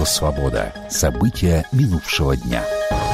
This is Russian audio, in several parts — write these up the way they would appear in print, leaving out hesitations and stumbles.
Радио «Свобода». События минувшего дня.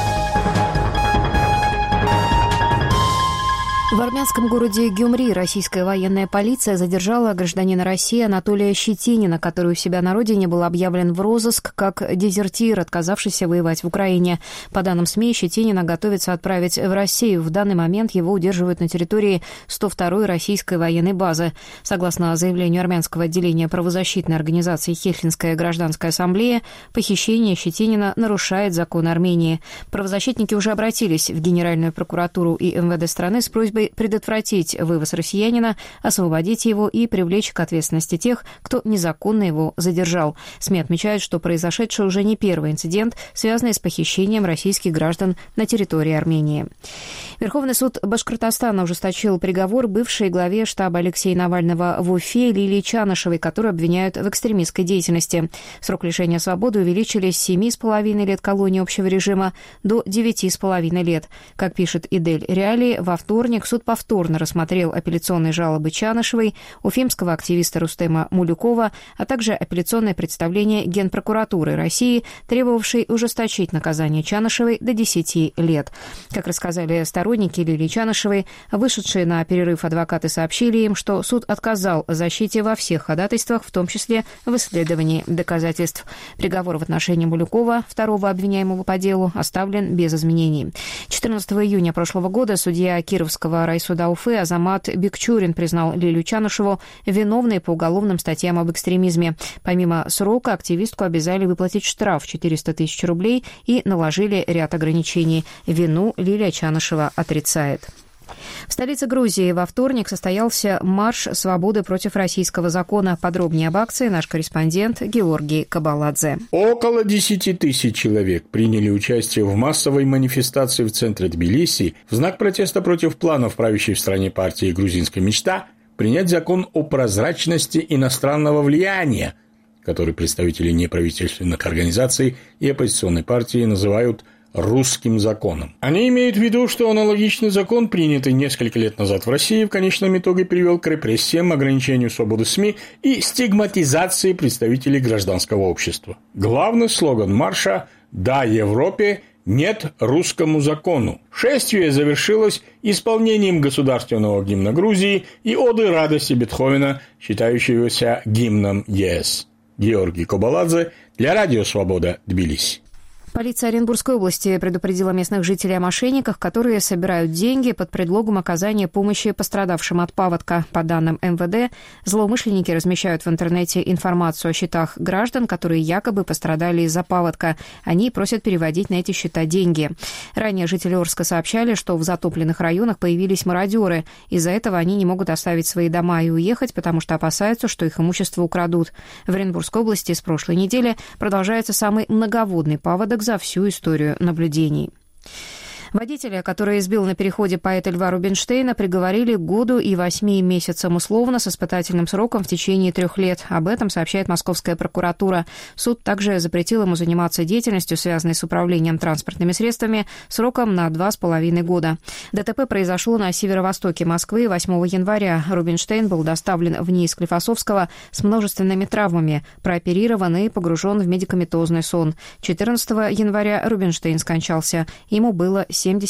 В армянском городе Гюмри российская военная полиция задержала гражданина России Анатолия Щетинина, который у себя на родине был объявлен в розыск как дезертир, отказавшийся воевать в Украине. По данным СМИ, Щетинина готовится отправить в Россию. В данный момент его удерживают на территории 102-й российской военной базы. Согласно заявлению армянского отделения правозащитной организации «Хельсинская гражданская ассамблея», похищение Щетинина нарушает законы Армении. Правозащитники уже обратились в Генеральную прокуратуру и МВД страны с просьбой предотвратить вывоз россиянина, освободить его и привлечь к ответственности тех, кто незаконно его задержал. СМИ отмечают, что произошедший уже не первый инцидент, связанный с похищением российских граждан на территории Армении. Верховный суд Башкортостана ужесточил приговор бывшей главе штаба Алексея Навального в Уфе Лилии Чанышевой, которую обвиняют в экстремистской деятельности. Срок лишения свободы увеличили с 7,5 лет колонии общего режима до 9,5 лет. Как пишет Идель Реалии, во вторник суд повторно рассмотрел апелляционные жалобы Чанышевой, уфимского активиста Рустема Мулюкова, а также апелляционное представление Генпрокуратуры России, требовавшей ужесточить наказание Чанышевой до 10 лет. Как рассказали сторонники Лилии Чанышевой, вышедшие на перерыв адвокаты сообщили им, что суд отказал защите во всех ходатайствах, в том числе в исследовании доказательств. Приговор в отношении Мулюкова, второго обвиняемого по делу, оставлен без изменений. 14 июня прошлого года судья Кировского райсуда Уфы Азамат Бекчурин признал Лилию Чанышеву виновной по уголовным статьям об экстремизме. Помимо срока активистку обязали выплатить штраф 400 тысяч рублей и наложили ряд ограничений. Вину Лилия Чанышева отрицает. В столице Грузии во вторник состоялся марш свободы против российского закона. Подробнее об акции наш корреспондент Георгий Кабаладзе. Около 10 тысяч человек приняли участие в массовой манифестации в центре Тбилиси в знак протеста против планов правящей в стране партии «Грузинская мечта» принять закон о прозрачности иностранного влияния, который представители неправительственных организаций и оппозиционной партии называют русским законом. Они имеют в виду, что аналогичный закон, принятый несколько лет назад в России, в конечном итоге привел к репрессиям, ограничению свободы СМИ и стигматизации представителей гражданского общества. Главный слоган марша «Да Европе, нет русскому закону». Шествие завершилось исполнением государственного гимна Грузии и оды радости Бетховена, считающегося гимном ЕС. Георгий Кабаладзе для Радио Свобода, Тбилиси. Полиция Оренбургской области предупредила местных жителей о мошенниках, которые собирают деньги под предлогом оказания помощи пострадавшим от паводка. По данным МВД, злоумышленники размещают в интернете информацию о счетах граждан, которые якобы пострадали из-за паводка. Они просят переводить на эти счета деньги. Ранее жители Орска сообщали, что в затопленных районах появились мародеры. Из-за этого они не могут оставить свои дома и уехать, потому что опасаются, что их имущество украдут. В Оренбургской области с прошлой недели продолжается самый многоводный паводок за всю историю наблюдений. Водителя, который избил на переходе поэта Льва Рубинштейна, приговорили к году и 8 месяцам условно с испытательным сроком в течение 3 лет. Об этом сообщает Московская прокуратура. Суд также запретил ему заниматься деятельностью, связанной с управлением транспортными средствами, сроком на 2,5 года. ДТП произошло на северо-востоке Москвы 8 января. Рубинштейн был доставлен в НИИ Склифосовского с множественными травмами, прооперирован и погружен в медикаментозный сон. 14 января Рубинштейн скончался. Ему было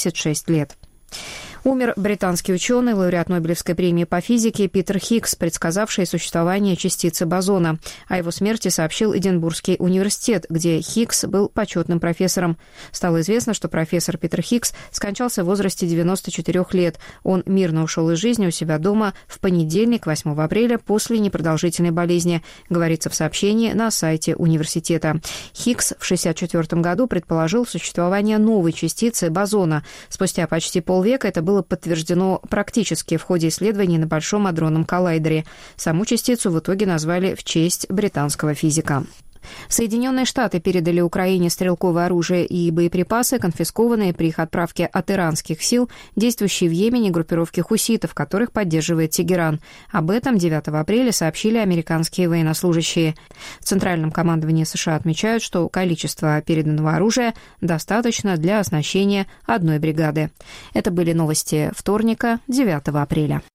76 лет. Умер британский ученый, лауреат Нобелевской премии по физике Питер Хиггс, предсказавший существование частицы бозона. О его смерти сообщил Эдинбургский университет, где Хиггс был почетным профессором. Стало известно, что профессор Питер Хиггс скончался в возрасте 94 лет. Он мирно ушел из жизни у себя дома в понедельник, 8 апреля, после непродолжительной болезни, говорится в сообщении на сайте университета. Хиггс в 1964 году предположил существование новой частицы бозона. Спустя почти полвека это было подтверждено практически в ходе исследований на Большом адронном коллайдере. Саму частицу в итоге назвали в честь британского физика. Соединенные Штаты передали Украине стрелковое оружие и боеприпасы, конфискованные при их отправке от иранских сил, действующей в Йемене группировки хуситов, которых поддерживает Тегеран. Об этом 9 апреля сообщили американские военнослужащие. В Центральном командовании США отмечают, что количество переданного оружия достаточно для оснащения одной бригады. Это были новости вторника, 9 апреля.